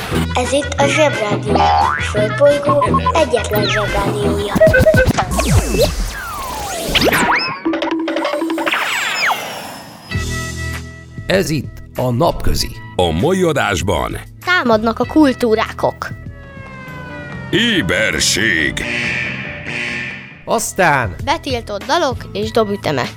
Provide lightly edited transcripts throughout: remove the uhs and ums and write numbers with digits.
Ez itt a Zsebrádió, a Földbolygó egyetlen Zsebrádiója. Ez itt a Napközi. A mai adásban Támadnak a kultúrákok. éberség, Aztán Betiltott dalok és dobütemek.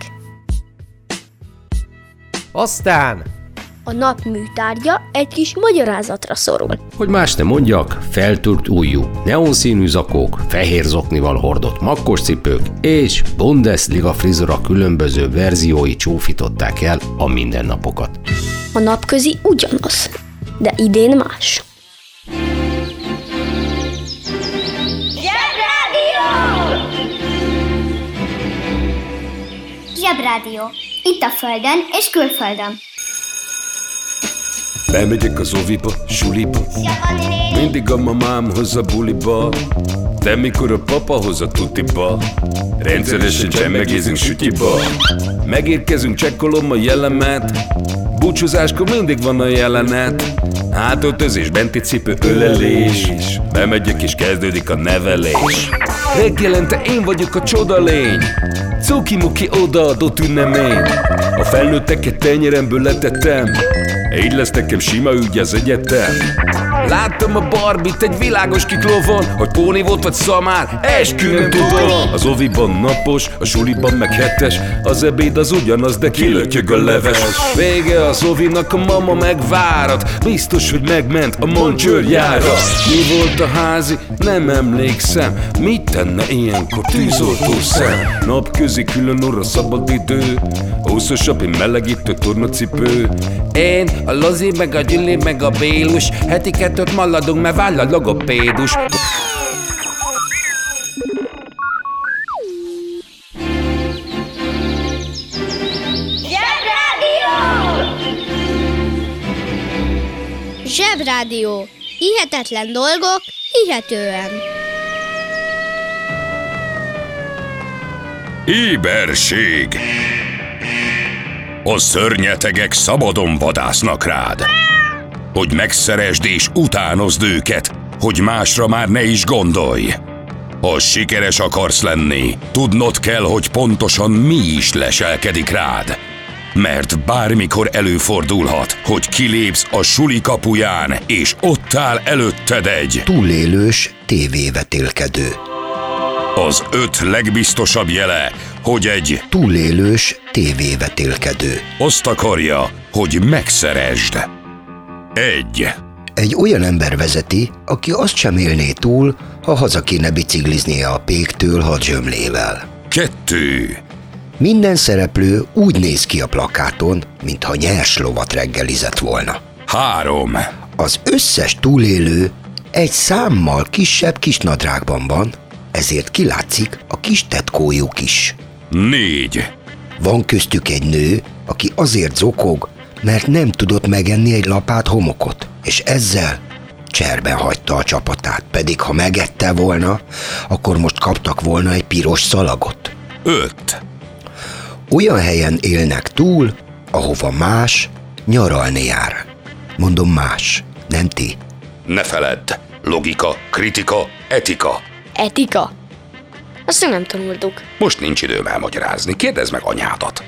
A nap műtárgya egy kis magyarázatra szorul. hogy más ne mondjak, feltört ujjú, neonszínű zakók, fehér zoknival hordott makkos cipők és Bundesliga frizura különböző verziói csúfították el a mindennapokat. A napközi ugyanaz, de idén más. Zsebrádió. Itt a Földön és külföldön. bemegyek az oviba, suliba, mindig a mamám hoz a buliba, de mikor a papa hoz a tutiba, rendszeresen csemmegézünk sütiba. Megérkezünk, csekkolom a jellemet, búcsúzáskor mindig van a jelenet. Hátöltözés, benti cipő, ölelés, bemegyek és kezdődik a nevelés. Reggelente én vagyok a csodalény, cuki-muki odaadott ünnemény. A felnőtteket tenyeremből letettem, így lesz nekem sima ügy az egyetem. Láttam a Barbit egy világos kiklovon, hogy póni volt vagy szamár, eskü nem tudom. Az oviban napos, a suliban meg hetes, az ebéd az ugyanaz, de kilötyög a leves. Vége az ovinak, a mama megvárat, biztos, hogy megment a Moncsőrjára. Mi volt a házi? Nem emlékszem, mit tenne ilyenkor tűzoltó szem? Napközi külön orra szabad idő, húszosabb, én melegítő tornacipő. Én, a Lozi, meg a Gyüli, meg a Bélus, heti kettőt maladunk, mert váll a logopédus. Zsebrádió. Hihetetlen dolgok, hihetően. Éberség. A szörnyetegek szabadon vadásznak rád, hogy megszeresd és utánozd őket, hogy másra már ne is gondolj. Ha sikeres akarsz lenni, tudnod kell, hogy pontosan mi is leselkedik rád. Mert bármikor előfordulhat, hogy kilépsz a suli kapuján, és ott áll előtted egy túlélős tévévetélkedő. Az 5 legbiztosabb jele, hogy egy Túlélős tévévetélkedő. azt akarja, hogy megszeresd. 1. Egy olyan ember vezeti, aki azt sem élné túl, ha haza kéne bicikliznie a péktől hadzsömlével. 2. Minden szereplő úgy néz ki a plakáton, mintha nyers lovat reggelizett volna. 3. Az összes túlélő egy számmal kisebb kisnadrágban van, ezért kilátszik a kis tetkójuk is. 4. Van köztük egy nő, aki azért zokog, mert nem tudott megenni egy lapát homokot, és ezzel cserben hagyta a csapatát, pedig ha megette volna, akkor most kaptak volna egy piros szalagot. 5. Olyan helyen élnek túl, ahova más nyaralni jár. Mondom más, nem ti. Ne feledd, logika, kritika, etika. Etika? Azt nem tanultuk. Most nincs időm elmagyarázni, kérdezd meg anyádat.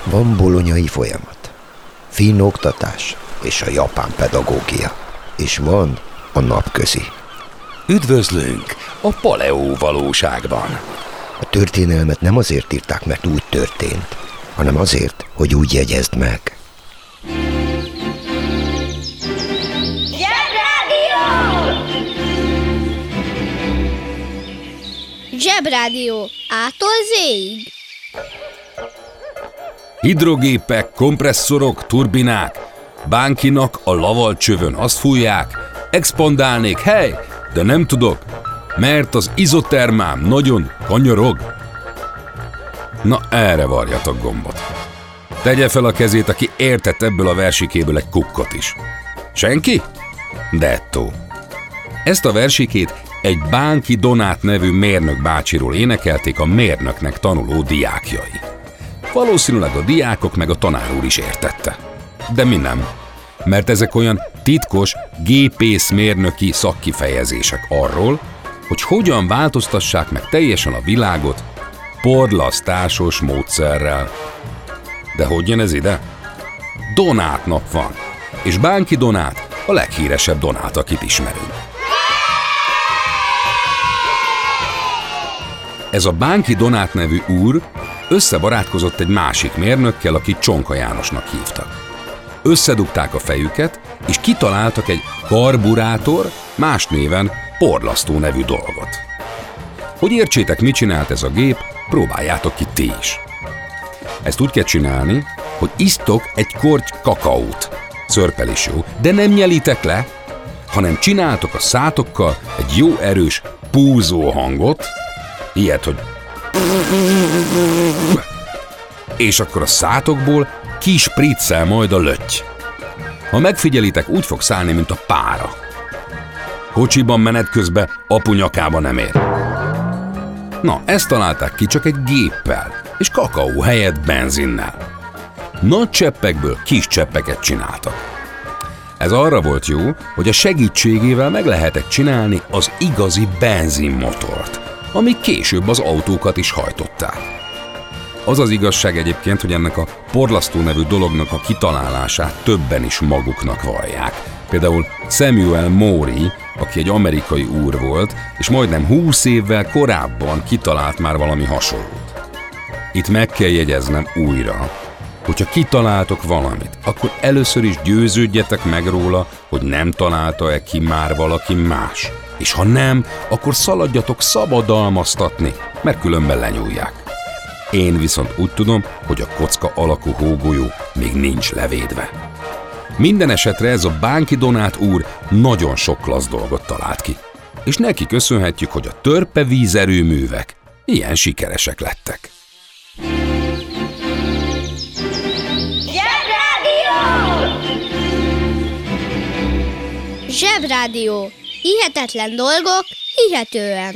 Van bolonyai folyamat, finn oktatás és a japán pedagógia, és van a napközi. Üdvözlünk a paleó valóságban. A történelmet nem azért írták, mert úgy történt, hanem azért, hogy úgy jegyezd meg. Zsebrádió A-tól Z-ig. Hidrogépek, kompresszorok, turbinák, bánkinak a lavalcsövön azt fújják, expandálnék, hely, de nem tudok, mert az izotermám nagyon kanyarog. Na, erre varjatok gombot. Tegye fel a kezét, aki értett ebből a versikéből egy kukkot is. Senki? Dettó. Ezt a versikét egy Bánki Donát nevű mérnök bácsiról énekelték a mérnöknek tanuló diákjai. Valószínűleg a diákok meg a tanár úr is értette. De mi nem, mert ezek olyan titkos gépészmérnöki szakkifejezések arról, hogy hogyan változtassák meg teljesen a világot porlasztásos módszerrel. De hogy jön ez ide? Donát nap van, és Bánki Donát a leghíresebb Donát, akit ismerünk. Ez a Bánki Donát nevű úr összebarátkozott egy másik mérnökkel, akit Csonka Jánosnak hívtak. Összedugták a fejüket, és kitaláltak egy karburátor, más néven porlasztó nevű dolgot. Hogy értsétek, mit csinált ez a gép, próbáljátok ki ti is. Ezt úgy kell csinálni, hogy isztok egy korty kakaót. Szörpel is jó, de nem nyelitek le, hanem csináltok a szátokkal egy jó erős púzó hangot, ilyet, hogy és akkor a szátokból kispriccel majd a lötty. Ha megfigyelitek, úgy fog szállni, mint a pára. Kocsiban menet közben apu nyakába nem ér. Na, ezt találták ki csak egy géppel, és kakaó helyett benzinnel. Nagy cseppekből kis cseppeket csináltak. Ez arra volt jó, hogy a segítségével meg lehetett csinálni az igazi benzinmotort, amik később az autókat is hajtották. Az az igazság egyébként, hogy ennek a porlasztó nevű dolognak a kitalálását többen is maguknak vallják. Például Samuel Morey, aki egy amerikai úr volt, és majdnem 20 évvel korábban kitalált már valami hasonlót. Itt meg kell jegyeznem újra, hogyha kitaláltok valamit, akkor először is győződjetek meg róla, hogy nem találta-e ki már valaki más. És ha nem, akkor szaladjatok szabadalmaztatni, mert különben lenyúlják. Én viszont úgy tudom, hogy a kocka alakú hógolyó még nincs levédve. Minden esetre ez a Bánki Donát úr nagyon sok klassz dolgot talált ki. És neki köszönhetjük, hogy a törpevízerőművek ilyen sikeresek lettek. Zsebrádió. Hihetetlen dolgok, hihetően.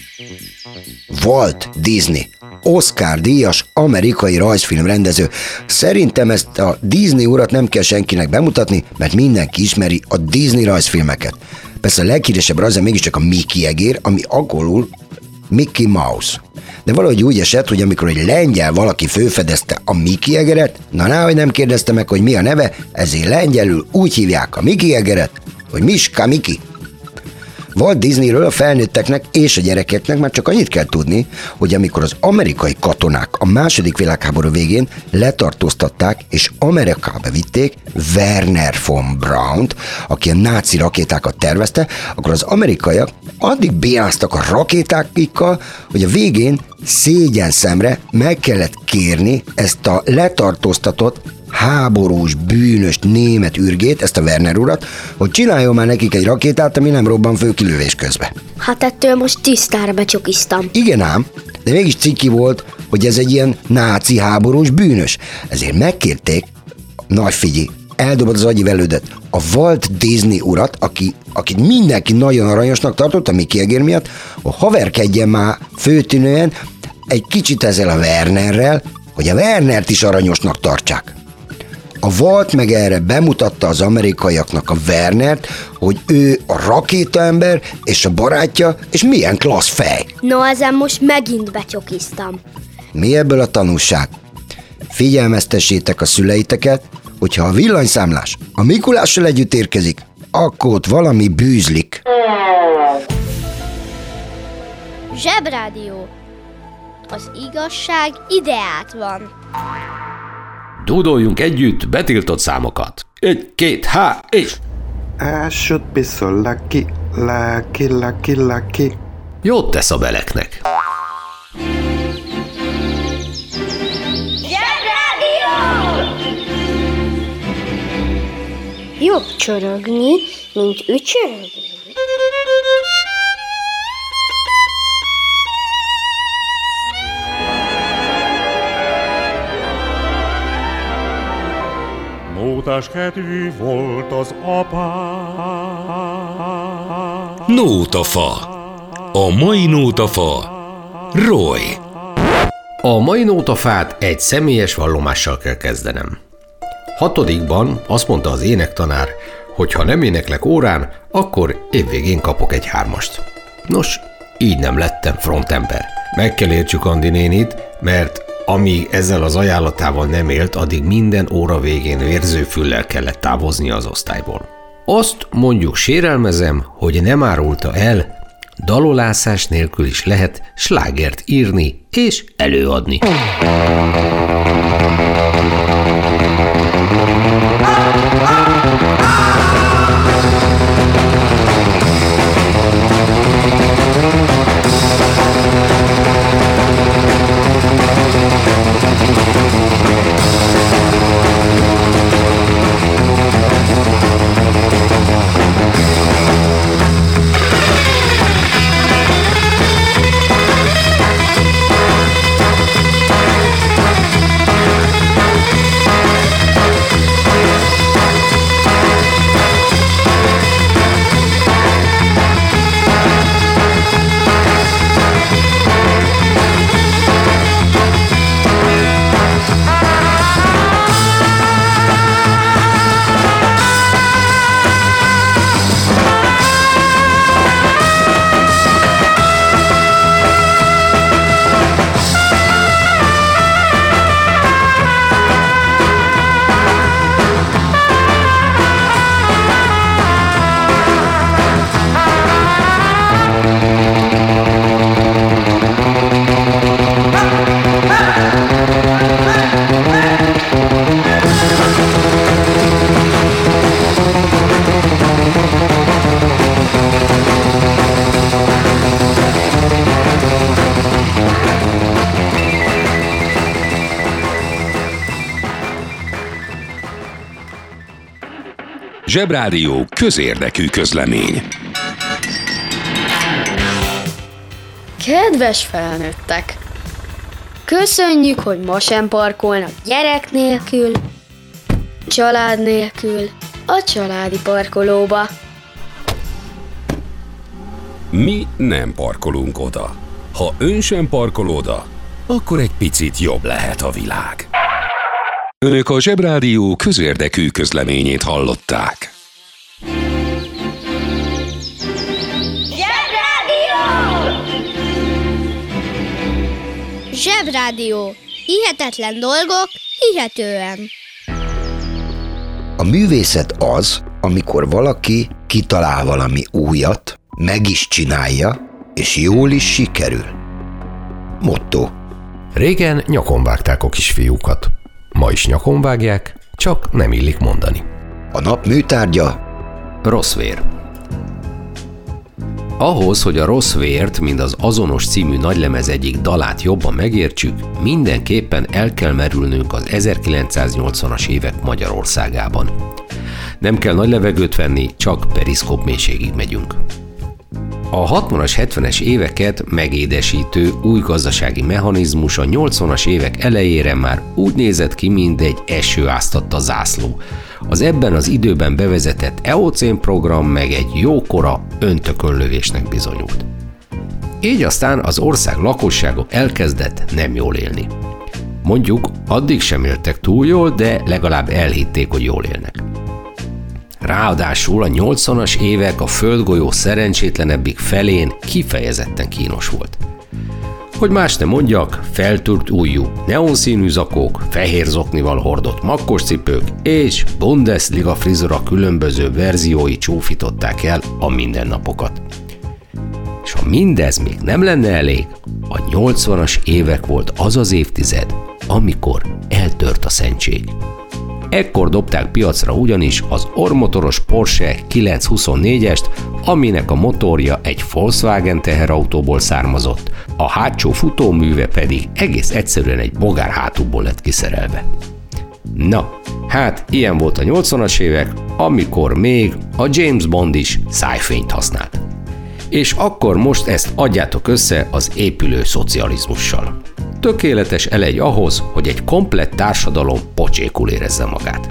Walt Disney, Oscar-díjas amerikai rajzfilmrendező. Szerintem ezt a Disney urat nem kell senkinek bemutatni, mert mindenki ismeri a Disney rajzfilmeket. Persze a leghíresebb rajza mégiscsak a Mickey egér, ami angolul Mickey Mouse. De valahogy úgy esett, hogy amikor egy lengyel valaki fölfedezte a Mickey egeret, na náhogy nem kérdezte meg, hogy mi a neve, ezért lengyelül úgy hívják a Mickey egeret, hogy Miska Miki. Walt Disneyről a felnőtteknek és a gyerekeknek már csak annyit kell tudni, hogy amikor az amerikai katonák a II. Világháború végén letartóztatták és Amerikába vitték Wernher von Braunt, aki a náci rakétákat tervezte, akkor az amerikaiak addig bénáztak a rakétákikkal, hogy a végén szégyenszemre meg kellett kérni ezt a letartóztatott háborús, bűnös német ürgét, ezt a Werner urat, hogy csináljon már nekik egy rakétát, ami nem robban föl kilövés közben. Hát ettől most tisztára becsokiztam. Igen ám, de mégis ciki volt, hogy ez egy ilyen náci háborús bűnös. Ezért megkérték, nagy figyelj, eldobod az agyi velődet, a Walt Disney urat, akit mindenki nagyon aranyosnak tartott a Mickey egér miatt, hogy haverkedjen már főtűnően egy kicsit ezzel a Wernerrel, hogy a Wernert is aranyosnak tartsák. A Walt meg erre bemutatta az amerikaiaknak a Wernert, hogy ő a rakétaember és a barátja, és milyen klassz fej. No, ezen most megint becsokiztam. Mi ebből a tanulság? figyelmeztessétek a szüleiteket, hogyha a villanyszámlás a Mikulással együtt érkezik, akkor ott valami bűzlik. Zsebrádió. Az igazság ideát van. Dúdoljunk együtt betiltott számokat. 1, 2, 3, és... I should be so lucky, lucky, lucky, lucky. Jót tesz a beleknek. Jobb csorogni, mint ücsörögni. Nótás kedvű volt az apám. Nótafa. A mai nótafa Roy. A mai nótafát egy személyes vallomással kell kezdenem. 6-ban azt mondta az énektanár, hogy ha nem éneklek órán, akkor évvégén kapok egy 3-ast. Nos, így nem lettem frontember. Meg kell értsük Andi nénit, mert amíg ezzel az ajánlatával nem élt, addig minden óra végén vérzőfüllel kellett távoznia az osztályból. Azt mondjuk sérelmezem, hogy nem árulta el, dalolászás nélkül is lehet slágert írni és előadni. Zsebrádió közérdekű közlemény. Kedves felnőttek! Köszönjük, hogy ma sem parkolnak gyerek nélkül, család nélkül a családi parkolóba. Mi nem parkolunk oda. Ha ön sem parkol oda, akkor egy picit jobb lehet a világ. Önök a Zsebrádió közérdekű közleményét hallották. Zsebrádió. Hihetetlen dolgok, hihetően. A művészet az, amikor valaki kitalál valami újat, meg is csinálja, és jól is sikerül. Motto. Régen nyakon vágták a kisfiúkat. Ma is nyakon vágják, csak nem illik mondani. A nap műtárgya? Rossz vér. Ahhoz, hogy a rossz vért, mint az Azonos című nagylemez egyik dalát jobban megértsük, mindenképpen el kell merülnünk az 1980-as évek Magyarországában. Nem kell nagy levegőt venni, csak periszkóp mélységig megyünk. A 60-as, 70-es éveket megédesítő új gazdasági mechanizmus a 80-as évek elejére már úgy nézett ki, mint egy esőáztatta zászló. Az ebben az időben bevezetett EOCén program meg egy jókora öntökönlövésnek bizonyult. Így aztán az ország lakossága elkezdett nem jól élni. Mondjuk addig sem éltek túl jól, de legalább elhitték, hogy jól élnek. Ráadásul a 80-as évek a földgolyó szerencsétlenebbik felén kifejezetten kínos volt. Hogy más ne mondjak, feltört ujjú, neonszínű zakók, fehér zoknival hordott makkos cipők és Bundesliga frizura különböző verziói csúfították el a mindennapokat. És ha mindez még nem lenne elég, a 80-as évek volt az az évtized, amikor eltört a szentség. Ekkor dobták piacra ugyanis az ormotoros Porsche 924-est, aminek a motorja egy Volkswagen teherautóból származott, a hátsó futóműve pedig egész egyszerűen egy bogár hátúból lett kiszerelve. Na, hát ilyen volt a 80-as évek, amikor még a James Bond is szájfényt használt. És akkor most ezt adjátok össze az épülő szocializmussal. Tökéletes elegy ahhoz, hogy egy komplett társadalom pocsékul érezze magát.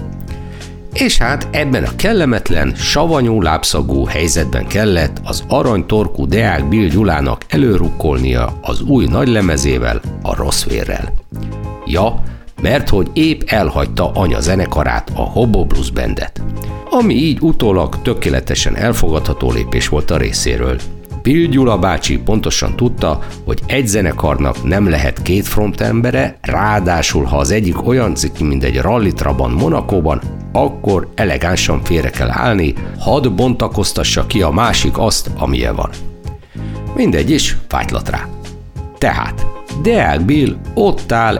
És hát ebben a kellemetlen, savanyú lábszagú helyzetben kellett az aranytorkú Deák Bill Gyulának előrukkolnia az új nagylemezével, a Rossz vérrel. Ja, mert hogy épp elhagyta anya zenekarát, a Hobo Blues Bandet, ami így utólag tökéletesen elfogadható lépés volt a részéről. Bill Gyula bácsi pontosan tudta, hogy egy zenekarnak nem lehet két frontembere, ráadásul ha az egyik olyan ciki, mint egy rally Trabant Monacóban, akkor elegánsan félre kell állni, hadd bontakoztassa ki a másik azt, amilyen van. Mindegy is, fájtlat rá. Tehát Deák Bill ott áll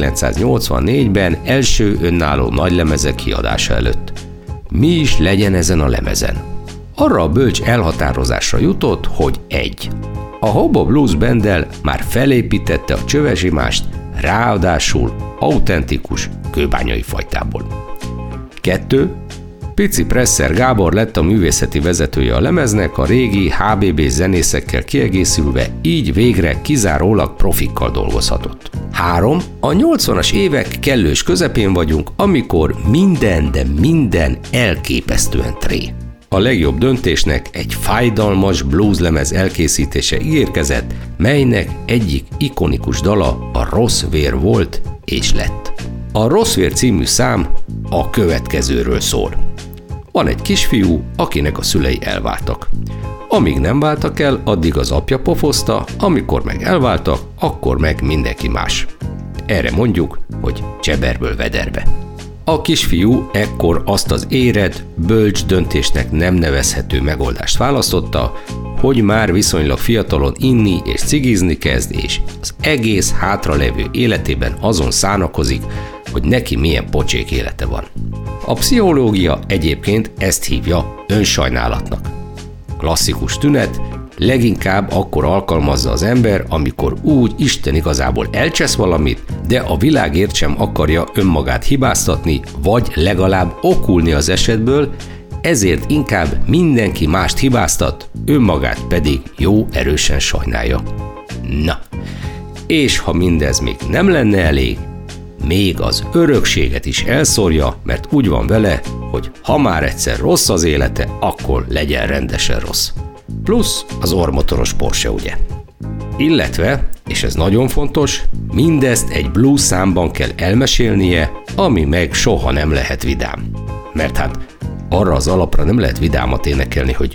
1984-ben első önálló nagylemezek kiadása előtt. Mi is legyen ezen a lemezen? Arra a bölcs elhatározásra jutott, hogy 1. A Hobo Blues Banddel már felépítette a csövesimást, ráadásul autentikus kőbányai fajtából. 2. Pici Presser Gábor lett a művészeti vezetője a lemeznek, a régi HBB zenészekkel kiegészülve, így végre kizárólag profikkal dolgozhatott. 3. A 80-as évek kellős közepén vagyunk, amikor minden, de minden elképesztően tré. A legjobb döntésnek egy fájdalmas blueslemez elkészítése ígérkezett, melynek egyik ikonikus dala a Rossz vér volt és lett. A Rossz vér című szám a következőről szól. Van egy kisfiú, akinek a szülei elváltak. Amíg nem váltak el, addig az apja pofozta, amikor meg elváltak, akkor meg mindenki más. Erre mondjuk, hogy cseberből vederbe. A kisfiú ekkor azt az éred, bölcs döntésnek nem nevezhető megoldást választotta, hogy már viszonylag fiatalon inni és cigizni kezd, és az egész hátralevő életében azon szánakozik, hogy neki milyen pocsék élete van. A pszichológia egyébként ezt hívja önsajnálatnak. Klasszikus tünet, leginkább akkor alkalmazza az ember, amikor úgy Isten igazából elcsesz valamit, de a világért sem akarja önmagát hibáztatni, vagy legalább okulni az esetből, ezért inkább mindenki mást hibáztat, önmagát pedig jó erősen sajnálja. Na, és ha mindez még nem lenne elég, még az örökséget is elszórja, mert úgy van vele, hogy ha már egyszer rossz az élete, akkor legyen rendesen rossz. Plusz az ormotoros Porsche, ugye? Illetve, és ez nagyon fontos, mindezt egy blues számban kell elmesélnie, ami meg soha nem lehet vidám. Mert hát arra az alapra nem lehet vidámat énekelni, hogy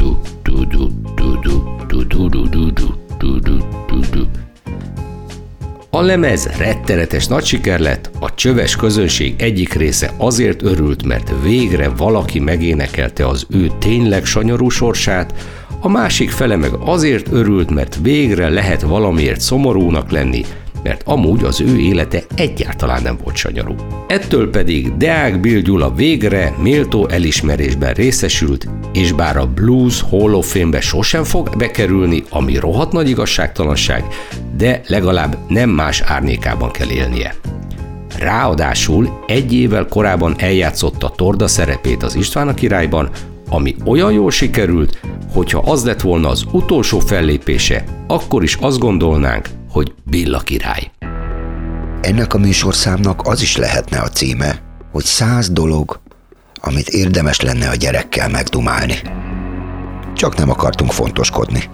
A lemez rettenetes nagy siker lett, a csöves közönség egyik része azért örült, mert végre valaki megénekelte az ő tényleg sanyarú sorsát, a másik fele meg azért örült, mert végre lehet valamiért szomorúnak lenni, mert amúgy az ő élete egyáltalán nem volt sanyarú. Ettől pedig Deák Bill Gyula végre méltó elismerésben részesült, és bár a Blues Hall of Fame-be sosem fog bekerülni, ami rohadt nagy igazságtalanság, de legalább nem más árnyékában kell élnie. Ráadásul egy évvel korábban eljátszotta Torda szerepét az István a királyban, ami olyan jól sikerült, hogyha az lett volna az utolsó fellépése, akkor is azt gondolnánk, hogy Billa király. Ennek a műsorszámnak az is lehetne a címe, hogy 100 dolog, amit érdemes lenne a gyerekkel megdumálni. Csak nem akartunk fontoskodni.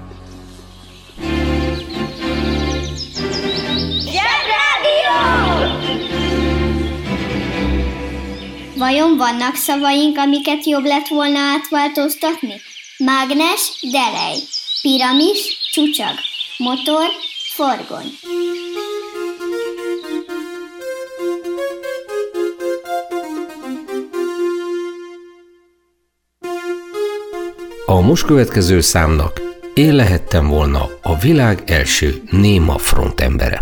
Vajon vannak szavaink, amiket jobb lett volna átváltoztatni? Mágnes, delej, piramis, csúcsag, motor, Forgony. A most következő számnak én lehettem volna a világ első néma frontembere.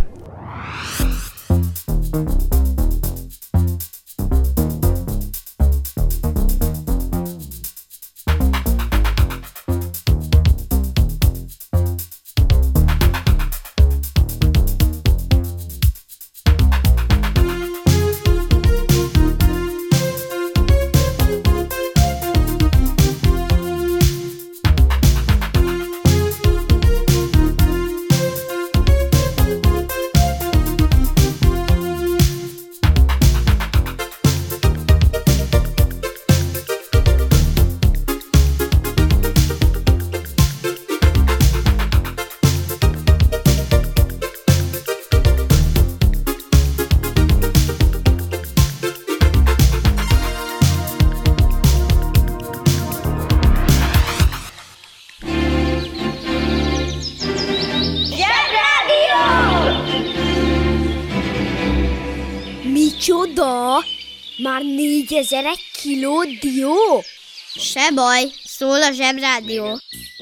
Micsoda? Már 4000 kiló dió? Se baj, szól a Zsebrádió.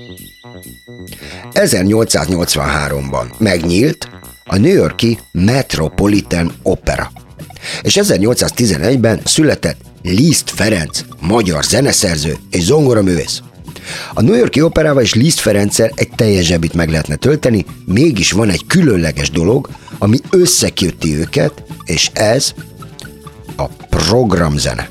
1883-ban megnyílt a New York-i Metropolitan Opera, és 1811-ben született Liszt Ferenc, magyar zeneszerző és zongoraművész. A New York-i operával és Liszt Ferenccel egy teljes zsebit meg lehetne tölteni, mégis van egy különleges dolog, ami összeköti őket, és ez a programzene.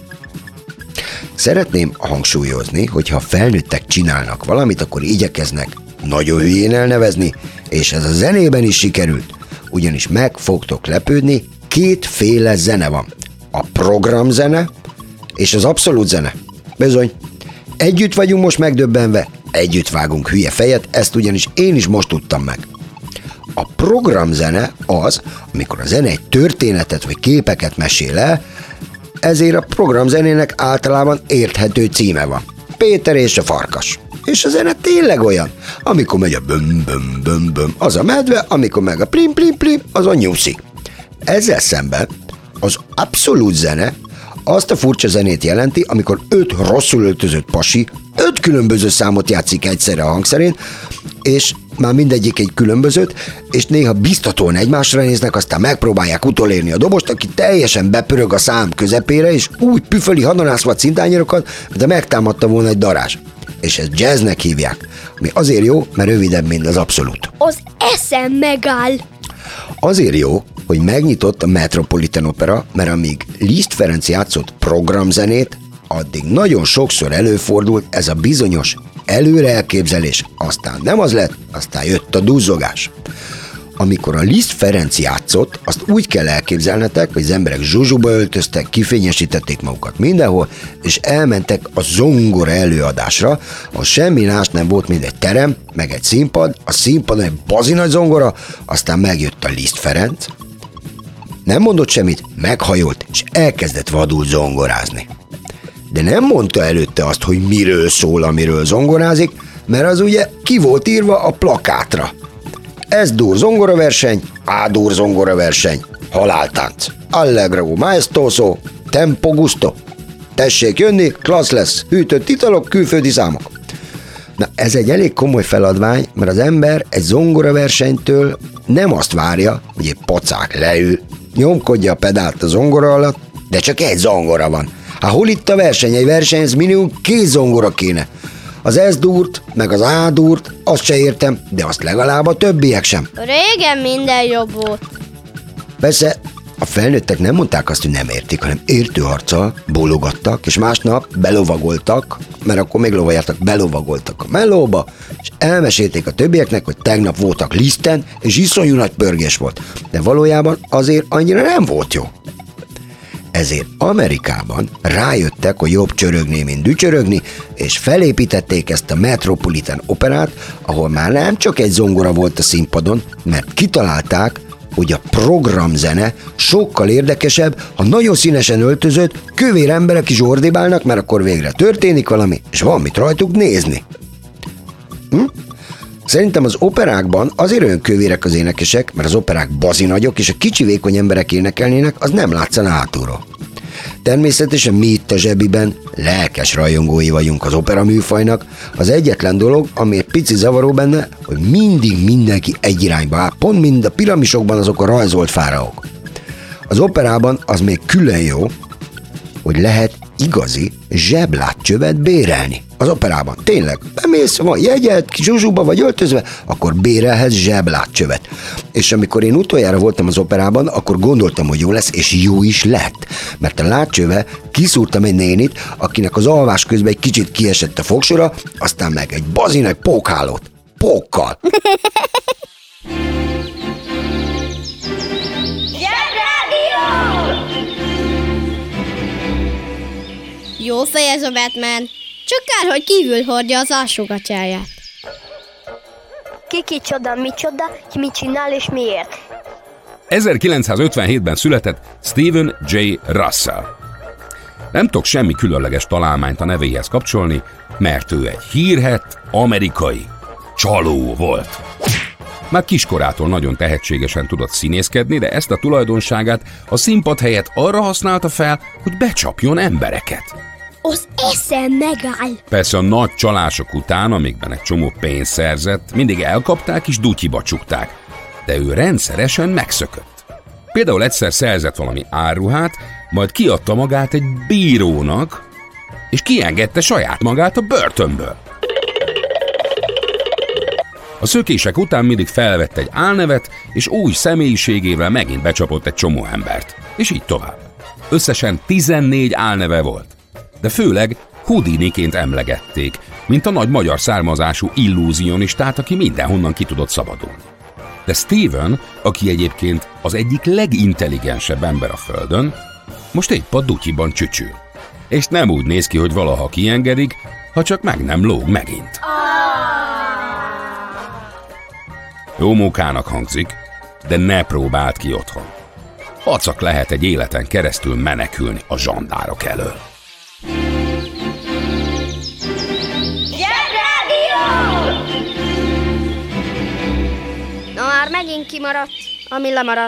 Szeretném hangsúlyozni, hogy ha felnőttek csinálnak valamit, akkor igyekeznek nagyon hülyén elnevezni, és ez a zenében is sikerült, ugyanis meg fogtok lepődni, kétféle zene van. A programzene és az abszolút zene. Bizony. Együtt vagyunk most megdöbbenve, együtt vágunk hülye fejet, ezt ugyanis én is most tudtam meg. A programzene az, amikor a zene egy történetet vagy képeket mesél el, ezért a programzenének általában érthető címe van. Péter és a farkas. És a zene tényleg olyan. Amikor megy a böm-böm-böm-böm, az a medve, amikor meg a plim-plim-plim, az a nyuszi. Ezzel szemben az abszolút zene azt a furcsa zenét jelenti, amikor 5 rosszul öltözött pasi 5 különböző számot játszik egyszerre a hangszerén, és már mindegyik egy különbözőt, és néha biztatóan egymásra néznek, aztán megpróbálják utolérni a dobost, aki teljesen bepörög a szám közepére, és úgy püföli hadanászva cintányérokat, de megtámadta volna egy darázs. És ezt jazznek hívják, ami azért jó, mert rövidebb, mint az abszolút. Az eszem megáll! Azért jó, hogy megnyitott a Metropolitan Opera, mert amíg Liszt Ferenc játszott programzenét, addig nagyon sokszor előfordult ez a bizonyos előre elképzelés, aztán nem az lett, aztán jött a duzzogás. Amikor a Liszt Ferenc játszott, azt úgy kell elképzelnetek, hogy az emberek zsuzsuba öltöztek, kifényesítették magukat mindenhol, és elmentek a zongora előadásra, ahol semmi más nem volt, mint egy terem, meg egy színpad, a színpadon egy bazinagy zongora, aztán megjött a Liszt Ferenc, nem mondott semmit, meghajolt, és elkezdett vadul zongorázni. De nem mondta előtte azt, hogy miről szól, amiről zongorázik, mert az ugye ki volt írva a plakátra. S-dur zongoraverseny, A-dur zongoraverseny, haláltánc, allegro maestoso, tempo gusto. Tessék jönni, klassz lesz, hűtött italok, külföldi számok. Na ez egy elég komoly feladvány, mert az ember egy zongoraversenytől nem azt várja, hogy egy pacák leül, nyomkodja a pedált a zongora alatt, de csak egy zongora van. Hát hol itt a verseny? Egy versenyhez minimum 2 zongora kéne. Az S-durt, meg az A-durt, azt se értem, de azt legalább a többiek sem. Régen minden jobb volt. Persze, a felnőttek nem mondták azt, hogy nem értik, hanem értő arccal bólogattak, és másnap belovagoltak, mert akkor még lovajártak, belovagoltak a melóba, és elmesélték a többieknek, hogy tegnap voltak Liszten, és iszonyú nagy pörgés volt. De valójában azért annyira nem volt jó. Ezért Amerikában rájöttek, hogy jobb csörögni, mint dücsörögni, és felépítették ezt a Metropolitan Operát, ahol már nem csak egy zongora volt a színpadon, mert kitalálták, hogy a programzene sokkal érdekesebb, ha nagyon színesen öltözött, kövér emberek is ordibálnak, mert akkor végre történik valami, és van mit rajtuk nézni. Szerintem az operákban azért olyan kővérek az énekesek, mert az operák bazinagyok, és a kicsi vékony emberek énekelnének, az nem látszana hátulról. Természetesen mi itt a Zsebiben lelkes rajongói vagyunk az opera műfajnak. Az egyetlen dolog, ami egy pici zavaró benne, hogy mindig mindenki egy irányba áll, pont mind a piramisokban azok a rajzolt fáraók. Az operában az még külön jó, hogy lehet igazi zseblátcsövet bérelni. Az operában tényleg bemész, van jegyed, zsuzsuba vagy öltözve, akkor bérelhetsz zseblátcsövet. És amikor én utoljára voltam az operában, akkor gondoltam, hogy jó lesz, és jó is lett. Mert a látcsöve kiszúrtam egy nénit, akinek az alvás közben egy kicsit kiesett a fogsora, aztán meg egy bazinek pókhálót. Pókkal. Jó fej ez a Batman, csak kár, hogy kívül hordja az alsógatyáját. Ki kicsoda, micsoda, ki mit csinál és miért? 1957-ben született Stephen J. Russell. Nem tudok semmi különleges találmányt a nevéhez kapcsolni, mert ő egy hírhedt amerikai csaló volt. Már kiskorától nagyon tehetségesen tudott színészkedni, de ezt a tulajdonságát a színpad helyett arra használta fel, hogy becsapjon embereket. Az eszem megáll. Persze a nagy csalások után, amikben egy csomó pénzt szerzett, mindig elkapták és dutyiba csukták, de ő rendszeresen megszökött. Például egyszer szerzett valami áruhát, majd kiadta magát egy bírónak, és kiengedte saját magát a börtönből. A szökések után mindig felvett egy álnevet, és új személyiségével megint becsapott egy csomó embert. És így tovább. Összesen 14 álneve volt. De főleg Houdiniként emlegették, mint a nagy magyar származású illúzionistát, aki mindenhonnan ki tudott szabadulni. De Steven, aki egyébként az egyik legintelligensebb ember a Földön, most épp a dutyiban csücsül. És nem úgy néz ki, hogy valaha kiengedik, ha csak meg nem lóg megint. Jó mókának hangzik, de ne próbáld ki otthon. Pacak lehet egy életen keresztül menekülni a zsandárok elől. Na már megint kimaradt, ami lemaradt.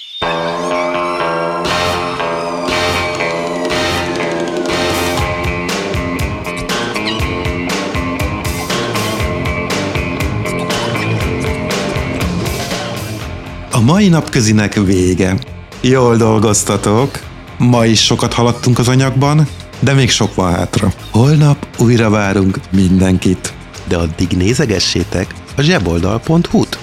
A mai napközinek vége. Jól dolgoztatok. Ma is sokat haladtunk az anyagban, de még sok van hátra. Holnap újra várunk mindenkit. De addig nézegessétek a zseboldal.hu-t.